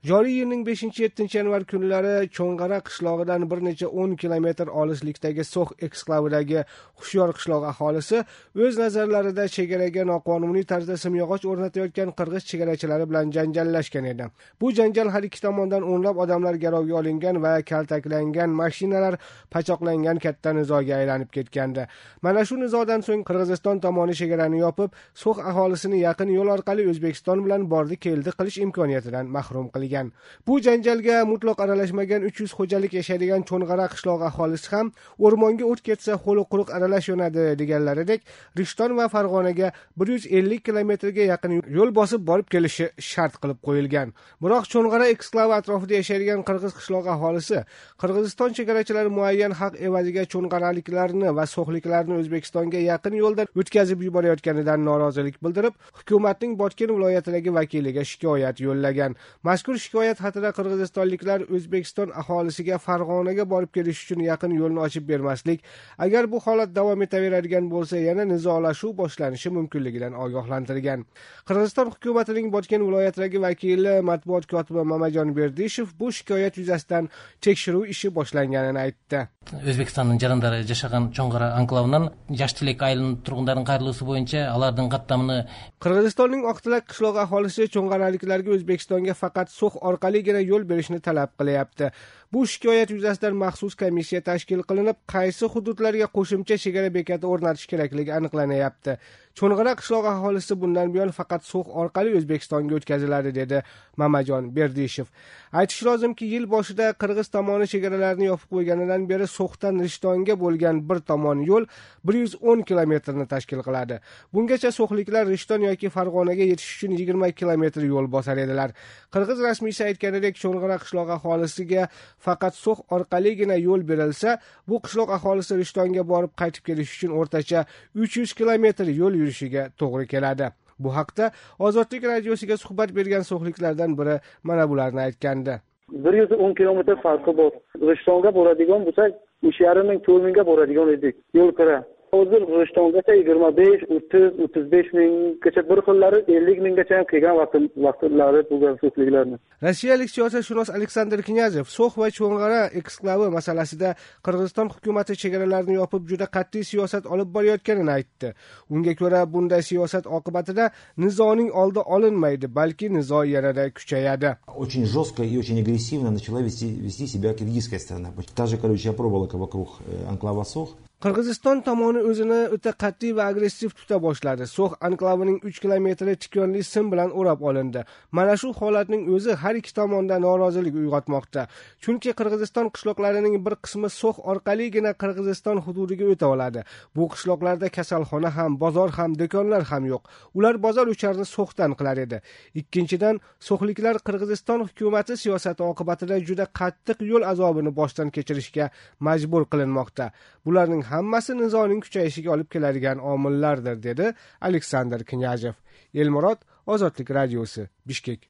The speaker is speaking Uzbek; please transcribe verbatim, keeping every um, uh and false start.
Joriy yilning beshinchi yettinchi yanvar kunlari Cho'ng'ara qishlog'idan bir necha o'n kilometr olislikdagi So'x eksklavidagi Xushyor qishlog'i aholisi o'z nazarlarida chegaraga noqonuniy tarzda simyog'och o'rnatayotgan qirg'iz chegarachilari bilan janjallashgan edi. Bu janjal har ikki tomondan o'nlab odamlar garovga olingan va kaltaklangan, mashinalar pachoqlangan katta nizoga aylanib ketgandi. Mana shu nizodan so'ng Qirg'iziston tomoni chegarani yopib, So'x aholisini yaqin yo'l orqali O'zbekiston bilan bordi-keldi qilish imkoniyatidan mahrum qilgan. Bu janjalga mutlaq aralashmagan uch yuz xo'jalik yashaydigan Cho'ng'ara qishlog'i aholisi ham o'rmonga o't ketsa qo'li quruq aralashadi deganlaridek Rishton va Farg'onaga bir yuz ellik kilometrga yaqin yo'l bosib borib kelishi shart qilib qo'yilgan. Biroq Cho'ng'ara eksklavi atrofida yashaydigan qirg'iz qishlog'i aholisi Qirg'iziston chegarachilari muayyan haq evaziga cho'ng'araliklarni va so'xliklarni O'zbekistonga yaqin yo'ldan o'tkazib yuborayotganidan norozilik bildirib, hukumatning Botken viloyatidagi vakiliga shikoyat yo'llagan. Mazkur shikoyat xatida qirg'izistonliklar O'zbekiston aholisiga Farg'onaga borib kelish uchun yaqin yo'lni ochib bermaslik, agar bu holat davom etaveradigan bo'lsa, yana nizolashuv boshlanishi mumkinligidan ogohlantirgan. Qirg'iziston hukumatining Botken viloyatidagi vakili matbuot kotibi Mamajon Berdishev bu shikoyat yuzasidan tekshiruv ishi boshlanganini aytdi. O'zbekistonning jarandari yashagan Cho'ng'ara anklavidan Yoshtilak aylanib turg'unlarning qayrilishi bo'yicha alarning qattamini Qirg'izistonning Oqtilak qishlog'i aholisi cho'ng'araliklarga O'zbekistonga faqat So'x orqaligina yo'l berishni talab qilyapti. Bu shikoyat yuzasidan maxsus komissiya tashkil qilinib, qaysi hududlarga qo'shimcha chegara bekati o'rnatish kerakligi aniqlanyapti. Cho'ng'ara qishlog'i aholisi bundan buyon faqat So'x orqali O'zbekistonga o'tkaziladi, dedi Mamajon Berdishev. Aytish lozimki, yil boshida Qirg'iz tomoni chegaralarni yopib qo'yganidan beri So'xdan Rishtonga bo'lgan bir tomon yo'l bir yuz o'n kilometrni tashkil qiladi. Bungacha so'xliklar Rishton yoki Farg'onaga yetish uchun yigirma kilometr yo'l bosar edilar. Qirg'iz rasmiysi aytganidek, Cho'ng'ara qishlog'i aholisiga faqat So'x orqaligina yo'l berilsa, bu qishloq aholisi Rishtonga borib qaytib kelish uchun o'rtacha uch yuz kilometr yo'l yurishiga to'g'ri keladi. Bu haqda Ozodlik radiosiga suhbat bergan so'xliklardan biri mana bularni aytgandi. bir yuz o'n kilometr farqi bor. Rishtonga boradigan bo'lsak, uch yarim ming to'rt mingga boradigan edik yo'l qira. Hozir Rishtongacha yigirma besh, o'ttiz, o'ttiz besh minggacha, bir xillari ellik minggacha ham kelgan vaqtlari bo'lgan so'xliklarni. Rossiyalik siyosatshunos Aleksandr Knyazev So'x va Cho'ng'ara eksklavi masalasida Qirg'iziston hukumati chegaralarni yopib juda qat'iy siyosat olib borayotganini aytdi. Unga ko'ra, bunday siyosat oqibatida nizoning oldi olinmaydi, balki nizo yanada kuchayadi. Очень жестко и очень агрессивно начала вести, вести себя киргизская сторона. Та же колючая проволока вокруг анклава Со'x. Qirg'iziston tomoni o'zini o'ta qat'iy va agressiv tuta boshladi. So'x anklavining uch kilometri tikonli sim bilan o'rab olindi. Mana shu holatning o'zi har ikki tomonda norozilik uyg'otmoqda. Chunki Qirg'iziston qishloqlarining bir qismi So'x orqaligina Qirg'iziston hududiga o'ta oladi. Bu qishloqlarda kasalxona ham, bozor ham, do'konlar ham yo'q. Ular bozor ucharni So'xdan qilar edi. Ikkinchidan, so'xliklar Qirg'iziston hukumati siyosati oqibatida juda qattiq yo'l azobini boshdan kechirishga majbur qilinmoqda. Bularning hammasi nizoning kuchayishiga olib keladigan omillardir, dedi Aleksandr Knyazev. Elmurod, Ozodlik radiosi, Bishkek.